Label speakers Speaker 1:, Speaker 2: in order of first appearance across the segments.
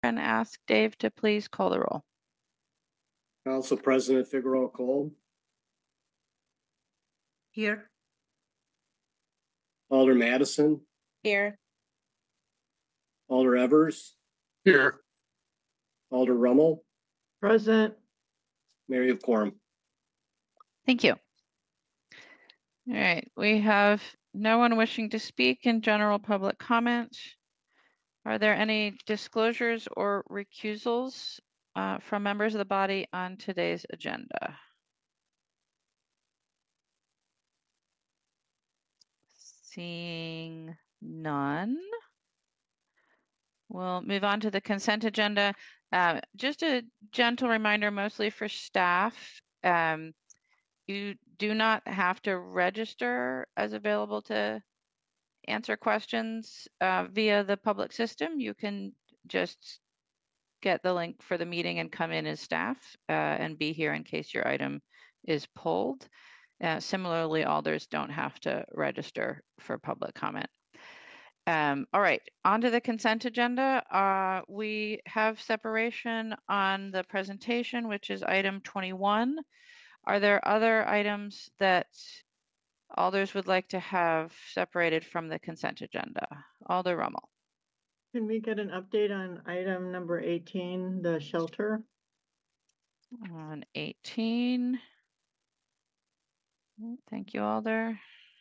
Speaker 1: and ask Dave to please call the roll.
Speaker 2: Council President Figueroa Cole.
Speaker 3: Here.
Speaker 2: Alder Madison.
Speaker 3: Here.
Speaker 2: Alder Evers.
Speaker 4: Here.
Speaker 2: Alder Rummel.
Speaker 5: Present.
Speaker 2: Mayor of Quorum.
Speaker 1: Thank you. All right, we have no one wishing to speak in general public comment. Are there any disclosures or recusals from members of the body on today's agenda? Seeing none, we'll move on to the consent agenda. Just a gentle reminder, mostly for staff, you do not have to register as available to answer questions via the public system. You can just get the link for the meeting and come in as staff and be here in case your item is pulled. Similarly, alders don't have to register for public comment. All right, on to the consent agenda. We have separation on the presentation, which is item 21. Are there other items that alders would like to have separated from the consent agenda? Alder Rummel.
Speaker 5: Can we get an update on item number 18, the shelter?
Speaker 1: On 18. Thank you, Alder.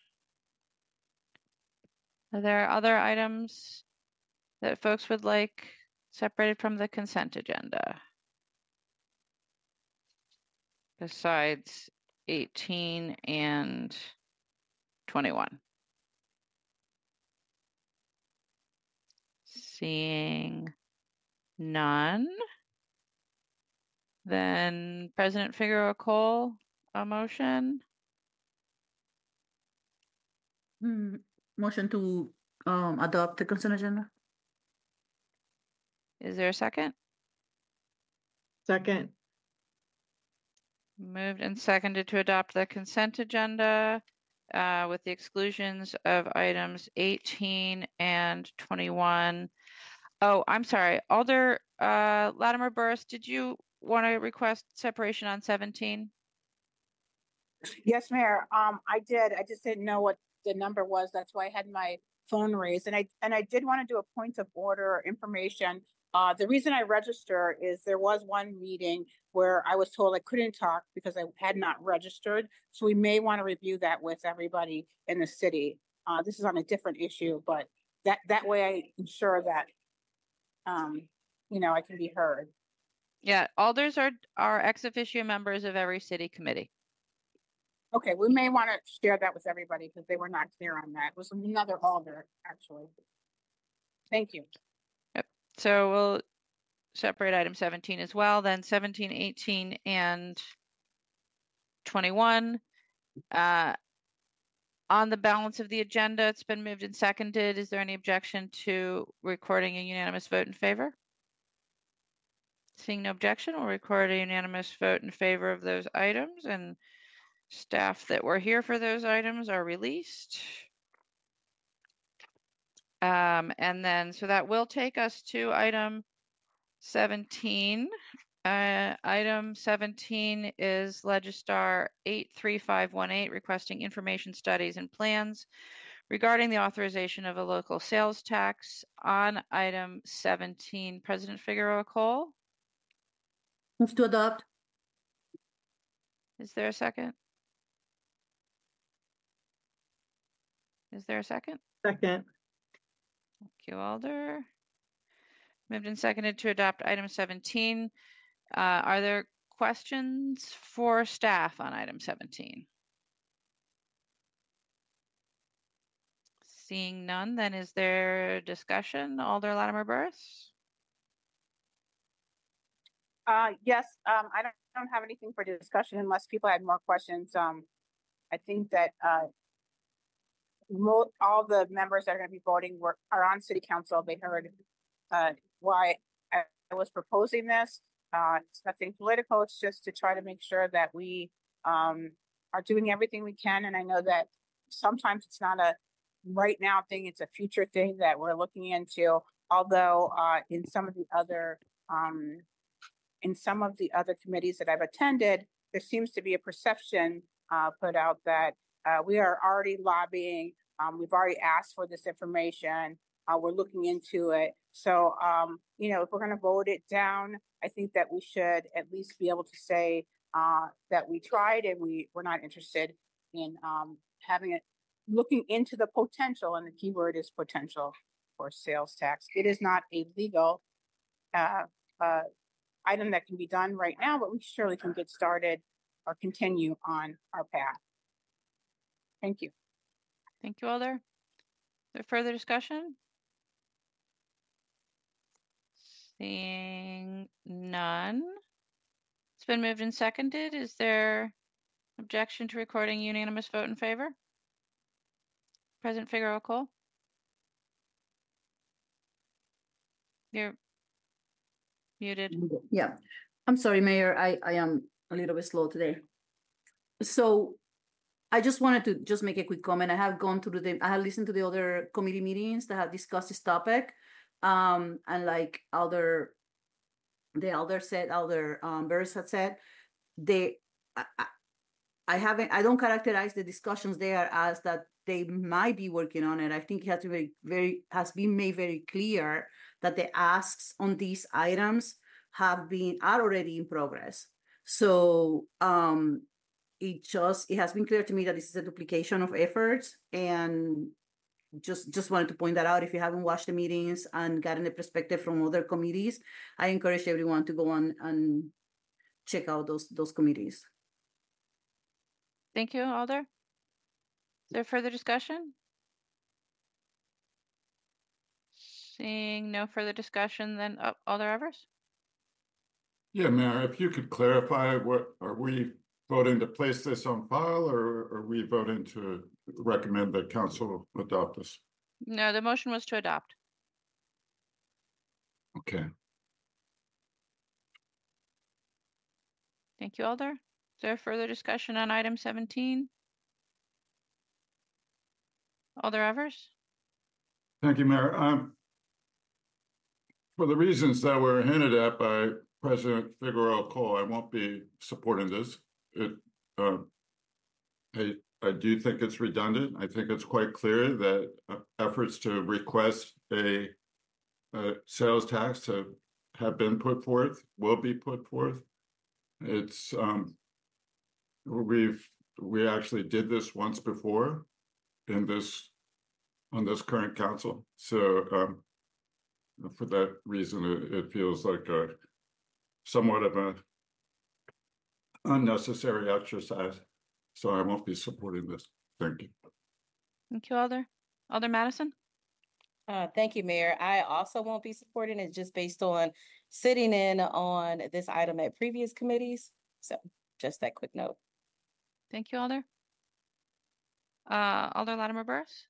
Speaker 1: Are there other items that folks would like separated from the consent agenda besides 18 and 21? Seeing none, then President Figueroa Cole, a motion.
Speaker 3: Motion to adopt the consent agenda.
Speaker 1: Is there a second?
Speaker 5: Second.
Speaker 1: Moved and seconded to adopt the consent agenda with the exclusions of items 18 and 21. Oh, I'm sorry. Alder Latimer Burris, did you want to request separation on 17?
Speaker 6: Yes, Mayor. I did. I just didn't know what the number was. That's why I had my phone raised. And I did want to do a point of order information. The reason I register is there was one meeting where I was told I couldn't talk because I had not registered. So we may want to review that with everybody in the city. This is on a different issue, but that way I ensure that, I can be heard.
Speaker 1: Yeah, alders are ex officio members of every city committee.
Speaker 6: Okay, we may want to share that with everybody because they were not clear on that. It was another alder, actually. Thank you.
Speaker 1: Yep. So we'll separate item 17 as well. Then 17, 18, and 21. On the balance of the agenda, it's been moved and seconded. Is there any objection to recording a unanimous vote in favor? Seeing no objection, we'll record a unanimous vote in favor of those items, and staff that were here for those items are released. And then, so that will take us to item 17. Item 17 is Legistar 83518, requesting information studies and plans regarding the authorization of a local sales tax. On item 17, President Figueroa Cole.
Speaker 3: Move to adopt.
Speaker 1: Is there a second? Is there a second?
Speaker 5: Second.
Speaker 1: Thank you, Alder. Moved and seconded to adopt item 17. Are there questions for staff on item 17? Seeing none, then is there discussion? Alder Latimer Burris?
Speaker 6: Yes, I don't have anything for discussion unless people had more questions. I think that all the members that are going to be voting are on city council. They heard why I was proposing this. It's nothing political. It's just to try to make sure that we are doing everything we can. And I know that sometimes it's not a right now thing. It's a future thing that we're looking into. although in some of the other committees that I've attended, there seems to be a perception put out that we are already lobbying. We've already asked for this information. We're looking into it. So, if we're going to vote it down, I think that we should at least be able to say that we tried and we're not interested in having it, looking into the potential, and the key word is potential, for sales tax. It is not a legal item that can be done right now, but we surely can get started or continue on our path. Thank you.
Speaker 1: Thank you, Alder. Is there further discussion? Seeing none. It's been moved and seconded. Is there objection to recording unanimous vote in favor? President Figueroa Cole? You're muted.
Speaker 3: Yeah, I'm sorry, Mayor, I am a little bit slow today. So I just wanted to just make a quick comment. I have listened to the other committee meetings that have discussed this topic. And like Burris had said, I don't characterize the discussions there as that they might be working on it. I think it has been made very clear that the asks on these items are already in progress. So it has been clear to me that this is a duplication of efforts, and just wanted to point that out. If you haven't watched the meetings and gotten the perspective from other committees, I encourage everyone to go on and check out those committees.
Speaker 1: Thank you, Alder. Is there further discussion? Seeing no further discussion, then Alder Evers?
Speaker 4: Yeah, Mayor, if you could clarify, are we voting to place this on file, or are we voting to recommend that council adopt this?
Speaker 1: No, the motion was to adopt.
Speaker 4: Okay.
Speaker 1: Thank you, Alder. Is there further discussion on item 17? Alder Evers?
Speaker 4: Thank you, Mayor. For the reasons that were hinted at by President Figueroa Cole, I won't be supporting this. I do think it's redundant. I think it's quite clear that efforts to request a sales tax have been put forth, will be put forth. It's we actually did this once before on this current council. So for that reason, it feels like somewhat of an unnecessary exercise. So I won't be supporting this. Thank you.
Speaker 1: Thank you, Alder. Alder Madison?
Speaker 7: Thank you, Mayor. I also won't be supporting it just based on sitting in on this item at previous committees. So just that quick note.
Speaker 1: Thank you, Alder. Alder Latimer Burris?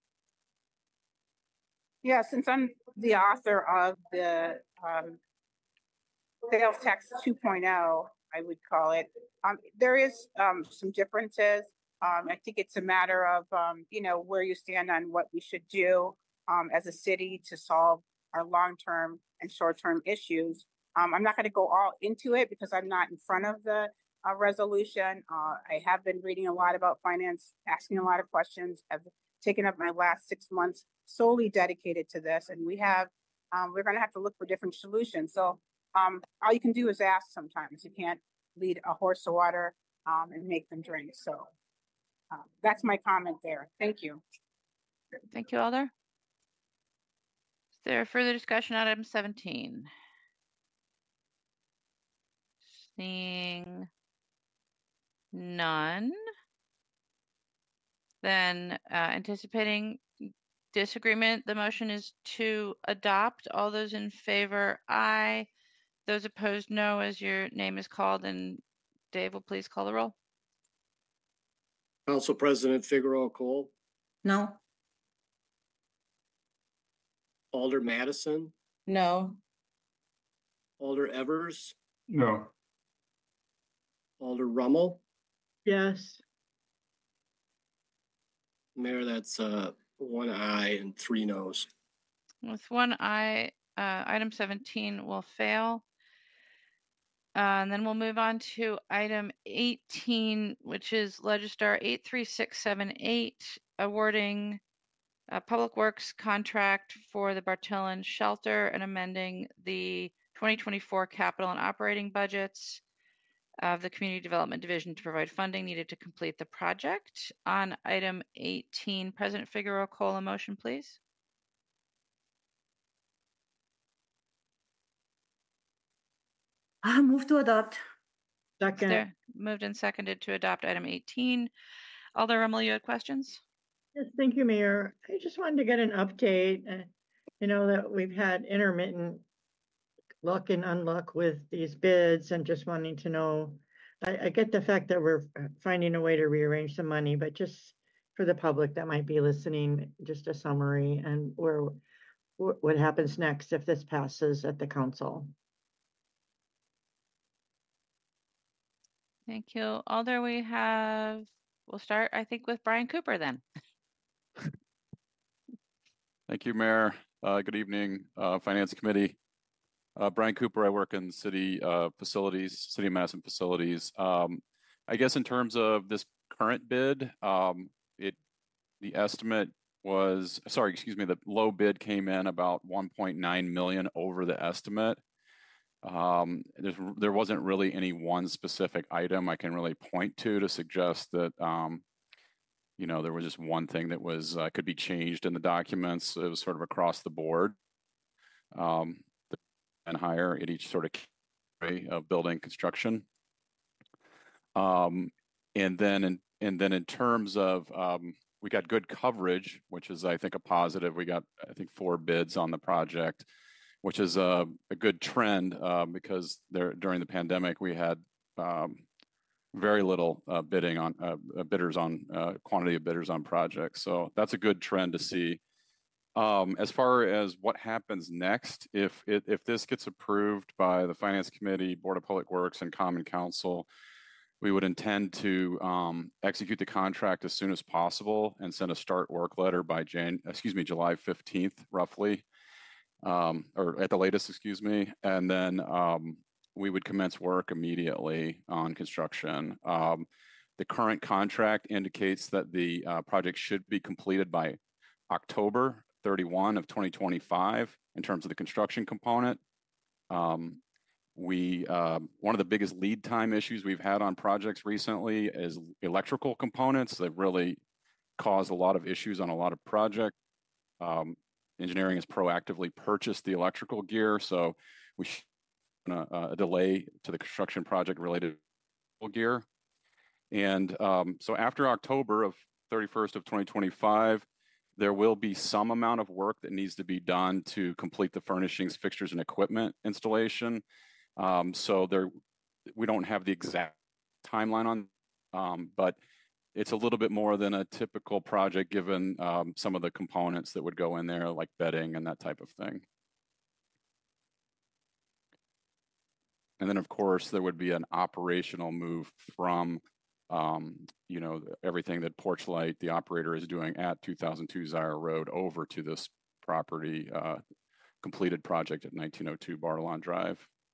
Speaker 6: Yeah, since I'm the author of the sales tax 2.0, I would call it, there is some differences. I think it's a matter of, where you stand on what we should do as a city to solve our long-term and short-term issues. I'm not going to go all into it because I'm not in front of the resolution. I have been reading a lot about finance, asking a lot of questions. I've taken up my last 6 months solely dedicated to this, and we're going to have to look for different solutions. So all you can do is ask sometimes. You can't lead a horse to water and make them drink. So that's my comment there. Thank you.
Speaker 1: Thank you, Alder. Is there further discussion on item 17? Seeing none. Then anticipating disagreement, the motion is to adopt. All those in favor, aye. Those opposed, no, as your name is called. And Dave will please call the roll.
Speaker 2: Council President Figueroa Cole,
Speaker 3: No.
Speaker 2: Alder Madison,
Speaker 7: No.
Speaker 2: Alder Evers,
Speaker 4: No.
Speaker 2: Alder Rummel.
Speaker 5: Yes.
Speaker 2: Mayor, that's 1 aye and 3 noes.
Speaker 1: With 1 aye, Item 17 will fail. And then we'll move on to item 18, which is Legistar 83678, awarding a Public Works contract for the Bartillon Shelter and amending the 2024 capital and operating budgets of the Community Development Division to provide funding needed to complete the project. On item 18, President Figueroa call a motion, please.
Speaker 3: I move to adopt.
Speaker 5: Second,
Speaker 1: There, moved and seconded to adopt item 18. Alder Rummel, you had questions?
Speaker 5: yes, thank you, Mayor. I just wanted to get an update. You know, that we've had intermittent luck and unluck with these bids and just wanting to know. I get the fact that we're finding a way to rearrange the money, but just for the public that might be listening, just a summary and what happens next if this passes at the council.
Speaker 1: Thank you. Alder, we'll start, I think, with Brian Cooper then.
Speaker 8: Thank you, Mayor. Good evening, Finance Committee. Brian Cooper, I work in city facilities, City of Madison facilities. I guess in terms of this current bid, the estimate was, the low bid came in about 1.9 million over the estimate. There wasn't really any one specific item I can really point to suggest that, you know, there was just one thing that was could be changed in the documents. It was sort of across the board. And higher at each sort of category of building construction. And then in terms of, we got good coverage, which is, I think, a positive. We got, I think, 4 bids on the project, which is a good trend because during the pandemic, we had very little bidding on quantity of bidders on projects. So that's a good trend to see. As far as what happens next, if this gets approved by the Finance Committee, Board of Public Works, and Common Council, we would intend to execute the contract as soon as possible and send a start work letter by July 15th, roughly, or at the latest, excuse me, and then we would commence work immediately on construction. The current contract indicates that the project should be completed by October 31 of 2025 in terms of the construction component. One of the biggest lead time issues we've had on projects recently is electrical components. They've really caused a lot of issues on a lot of projects. Engineering has proactively purchased the electrical gear, so we should a delay to the construction project related to gear. And so after October of 31st of 2025, there will be some amount of work that needs to be done to complete the furnishings, fixtures, and equipment installation. So we don't have the exact timeline on, but it's a little bit more than a typical project given some of the components that would go in there, like bedding and that type of thing. And then, of course, there would be an operational move from you know, everything that Porchlight, the operator, is doing at 2002 Zire Road over to this property, completed project at 1902 Bartolon Drive.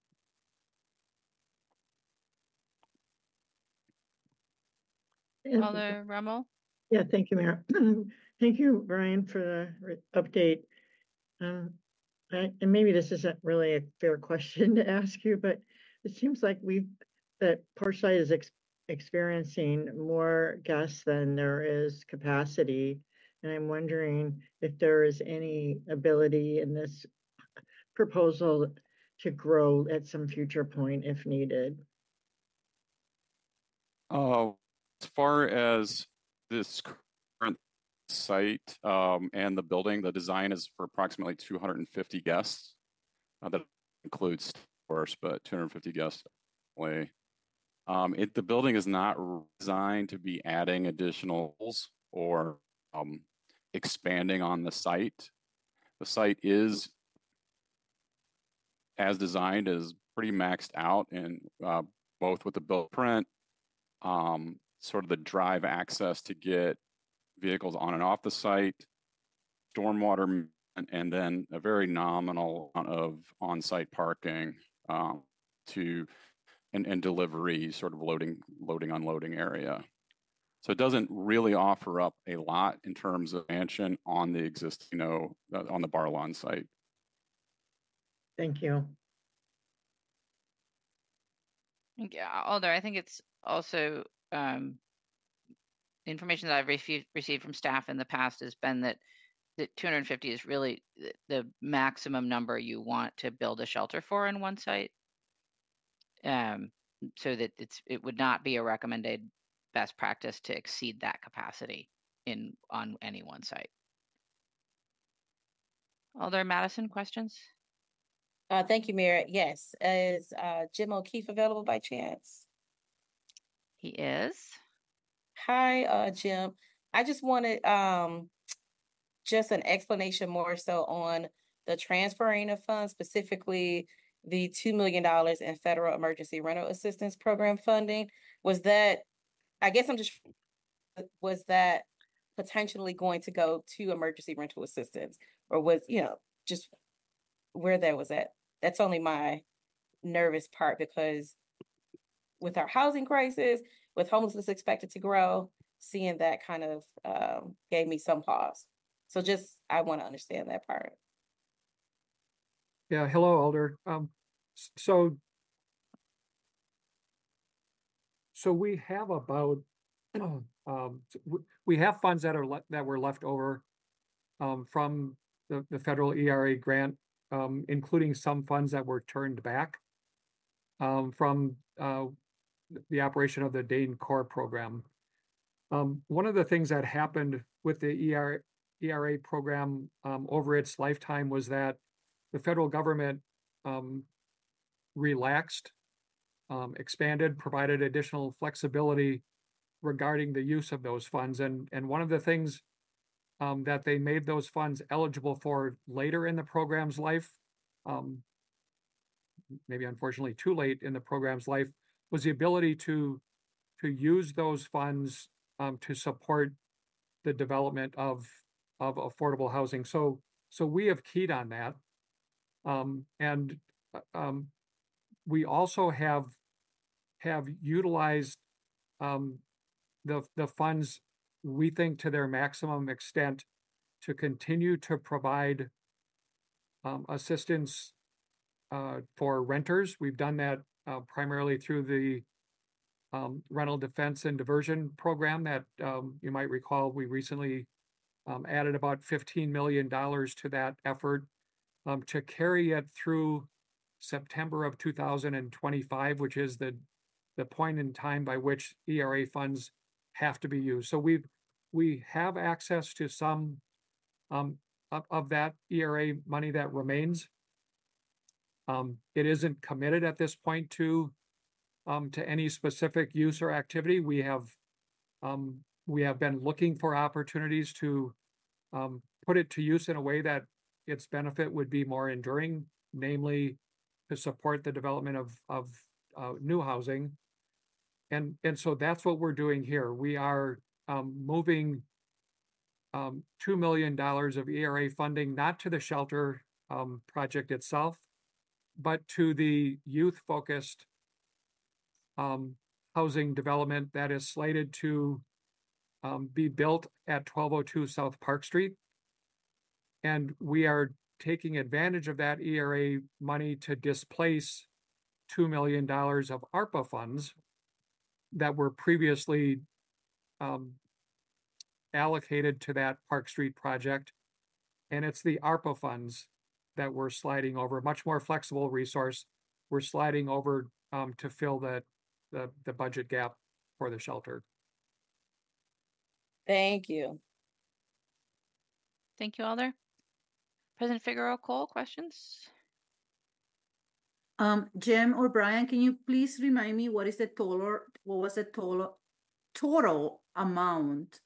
Speaker 1: Alder Rummel?
Speaker 5: Yeah, thank you, Mayor. Thank you, Brian, for the update. And maybe this isn't really a fair question to ask you, but it seems like that Porchlight is experiencing more guests than there is capacity. And I'm wondering if there is any ability in this proposal to grow at some future point if needed.
Speaker 8: As far as this current site and the building, the design is for approximately 250 guests. That includes, of course, but 250 guests. The building is not designed to be adding additional or expanding on the site. The site is, as designed, is pretty maxed out in both with the build print, sort of the drive access to get vehicles on and off the site, stormwater and then a very nominal amount of on-site parking and delivery, sort of loading, unloading area. So it doesn't really offer up a lot in terms of expansion on the existing, on the Bar-Lon site.
Speaker 5: Thank you.
Speaker 1: Yeah, although I think it's also information that I've received from staff in the past has been that 250 is really the maximum number you want to build a shelter for in one site. So that it would not be a recommended best practice to exceed that capacity on any one site. Alder Madison, questions?
Speaker 7: Thank you, Mayor. Yes, is Jim O'Keefe available by chance?
Speaker 1: He is.
Speaker 7: Hi, Jim. I just wanted just an explanation more so on the transferring of funds, specifically the $2 million in federal emergency rental assistance program funding. Was that potentially going to go to emergency rental assistance, or was, just where that was at? That's only my nervous part, because with our housing crisis, with homelessness expected to grow, seeing that kind of gave me some pause. So I want to understand that part.
Speaker 9: Yeah, hello, Alder. So we have about we have funds that were left over from the federal ERA grant, including some funds that were turned back from the operation of the Dane Core program. One of the things that happened with the ERA program over its lifetime was that the federal government relaxed, expanded, provided additional flexibility regarding the use of those funds. And one of the things that they made those funds eligible for later in the program's life, maybe unfortunately too late in the program's life, was the ability to use those funds to support the development of affordable housing. So we have keyed on that. And we also have utilized the funds, we think, to their maximum extent to continue to provide assistance for renters. We've done that primarily through the rental defense and diversion program that you might recall we recently added about $15 million to that effort to carry it through September of 2025, which is the point in time by which ERA funds have to be used. So we have access to some of that ERA money that remains. It isn't committed at this point to any specific use or activity. We have been looking for opportunities to put it to use in a way that its benefit would be more enduring, namely to support the development of new housing. And so that's what we're doing here. We are moving $2 million of ERA funding, not to the shelter project itself, but to the youth-focused housing development that is slated to be built at 1202 South Park Street. And we are taking advantage of that ERA money to displace $2 million of ARPA funds that were previously allocated to that Park Street project. And it's the ARPA funds that we're sliding over, a much more flexible resource. We're sliding over to fill the budget gap for the shelter.
Speaker 7: Thank you.
Speaker 1: Thank you, Alder. President Figueroa Cole, questions?
Speaker 3: Jim or Brian, can you please remind me what was the total amount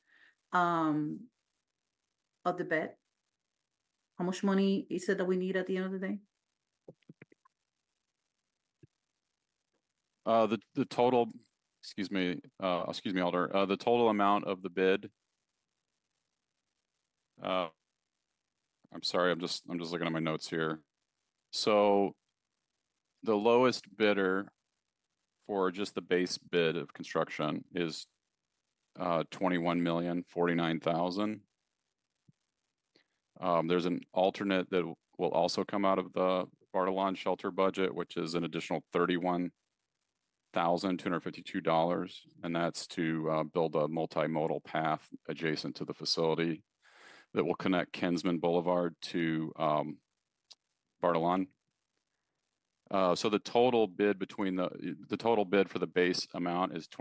Speaker 3: of the bed? How much money is it that we need at the end of the day?
Speaker 8: The total, excuse me, Alder, the total amount of the bid I'm sorry, I'm just looking at my notes here. So the lowest bidder for just the base bid of construction is 21,049,000. There's an alternate that will also come out of the Bartolon shelter budget, which is an additional $31,252, and that's to build a multimodal path adjacent to the facility that will connect Kinsman Boulevard to Bartolon. So the total bid between the total bid for the base amount is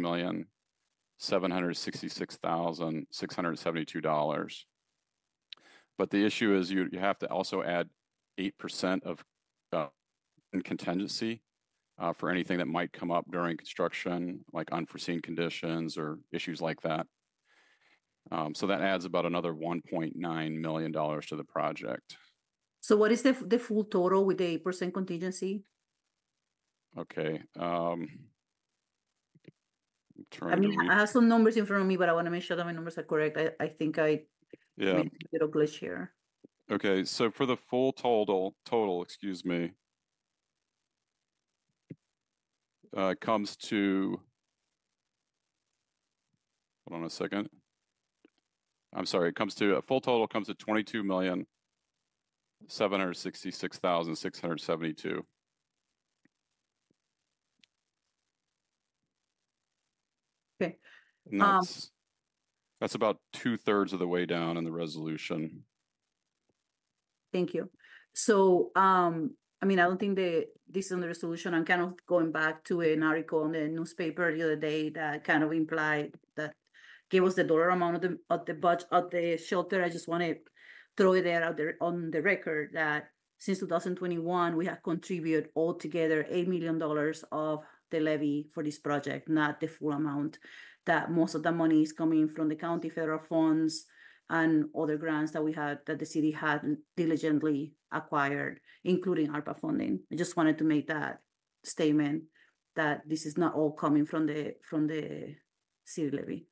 Speaker 8: $22,766,672. But the issue is you have to also add 8% of in contingency for anything that might come up during construction, like unforeseen conditions or issues like that. So that adds about another $1.9 million to the project.
Speaker 3: So what is the full total with the 8% contingency?
Speaker 8: Okay.
Speaker 3: I mean, I have some numbers in front of me, but I want to make sure that my numbers are correct. I think I made a little glitch here.
Speaker 8: Okay, so for the full total, excuse me, comes to, hold on a second. I'm sorry, it comes to, a full total comes to 22,766,672.
Speaker 3: Okay.
Speaker 8: And that's about 2/3 of the way down in the resolution.
Speaker 3: Thank you. So, I mean, I don't think this is on the resolution. I'm kind of going back to an article in the newspaper the other day that kind of implied that gave us the dollar amount of the budget of the shelter. I just want to throw it there out there on the record that since 2021, we have contributed altogether $8 million of the levy for this project, not the full amount. That most of the money is coming from the county federal funds and other grants that we had, that the city had diligently acquired, including ARPA funding. I just wanted to make that statement that this is not all coming from the city levy.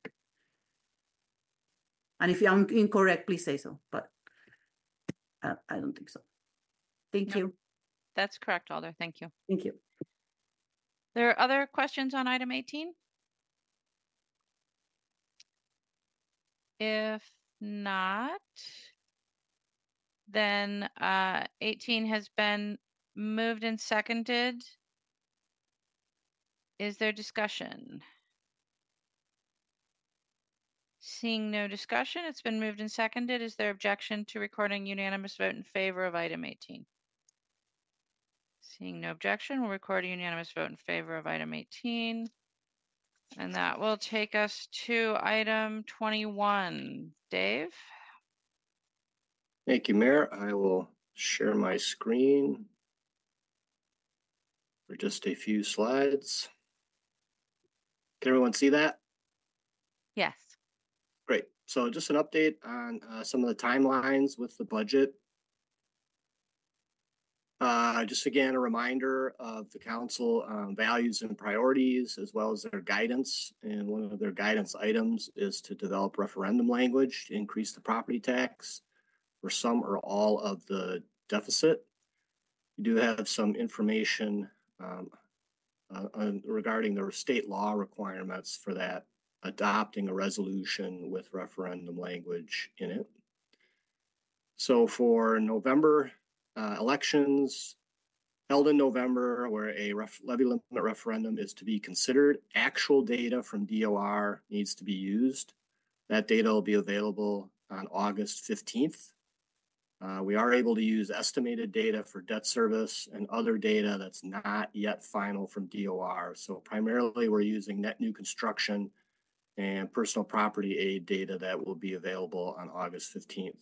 Speaker 3: And if I'm incorrect, please say so, but I don't think so. Thank you.
Speaker 1: That's correct, Alder. Thank you.
Speaker 3: Thank you.
Speaker 1: There are other questions on item 18? If not, then 18 has been moved and seconded. Is there discussion? Seeing no discussion, it's been moved and seconded. Is there objection to recording unanimous vote in favor of item 18? Seeing no objection, we'll record a unanimous vote in favor of item 18. And that will take us to item 21. Dave?
Speaker 2: Thank you, Mayor. I will share my screen for just a few slides. Can everyone see that?
Speaker 1: Yes.
Speaker 2: Great. So just an update on some of the timelines with the budget. Just again, a reminder of the council values and priorities, as well as their guidance. And one of their guidance items is to develop referendum language to increase the property tax for some or all of the deficit. We do have some information regarding the state law requirements for that, adopting a resolution with referendum language in it. So for November elections held in November, where a levy limit referendum is to be considered, actual data from DOR needs to be used. That data will be available on August 15th. We are able to use estimated data for debt service and other data that's not yet final from DOR. So primarily we're using net new construction and personal property aid data that will be available on August 15th.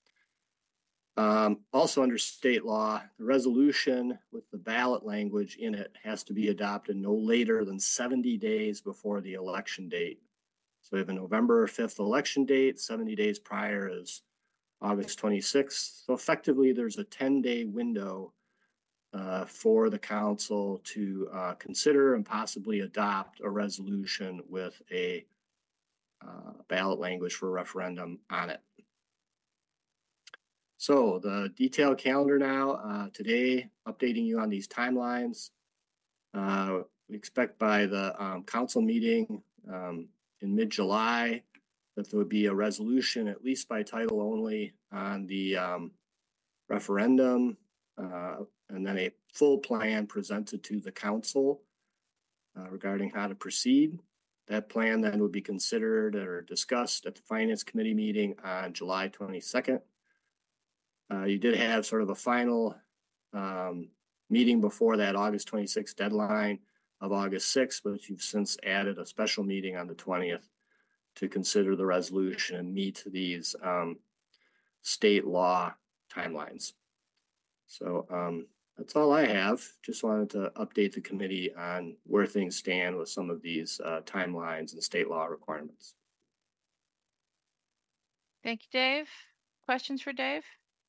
Speaker 2: Also under state law, the resolution with the ballot language in it has to be adopted no later than 70 days before the election date. So we have a November 5th election date, 70 days prior is August 26th. So effectively there's a 10-day window for the council to consider and possibly adopt a resolution with a ballot language for referendum on it. So the detailed calendar now, today, updating you on these timelines. We expect by the council meeting in mid-July that there would be a resolution, at least by title only, on the referendum, and then a full plan presented to the council regarding how to proceed. That plan then would be considered or discussed at the Finance Committee meeting on July 22nd. You did have sort of a final meeting before that August 26th deadline of August 6th, but you've since added a special meeting on the 20th to consider the resolution and meet these state law timelines. So that's all I have. Just wanted to update the committee on where things stand with some of these timelines and state law requirements.
Speaker 1: Thank you, Dave. Questions for Dave?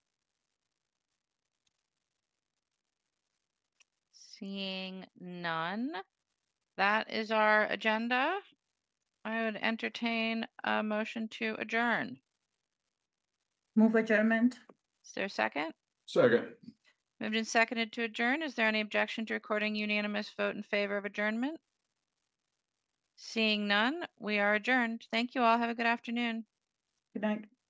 Speaker 1: Seeing none, that is our agenda. I would entertain a motion to adjourn.
Speaker 3: Move adjournment.
Speaker 1: Is there a second?
Speaker 4: Second.
Speaker 1: Moved and seconded to adjourn. Is there any objection to recording unanimous vote in favor of adjournment? Seeing none, we are adjourned. Thank you all. Have a good afternoon.
Speaker 3: Good night.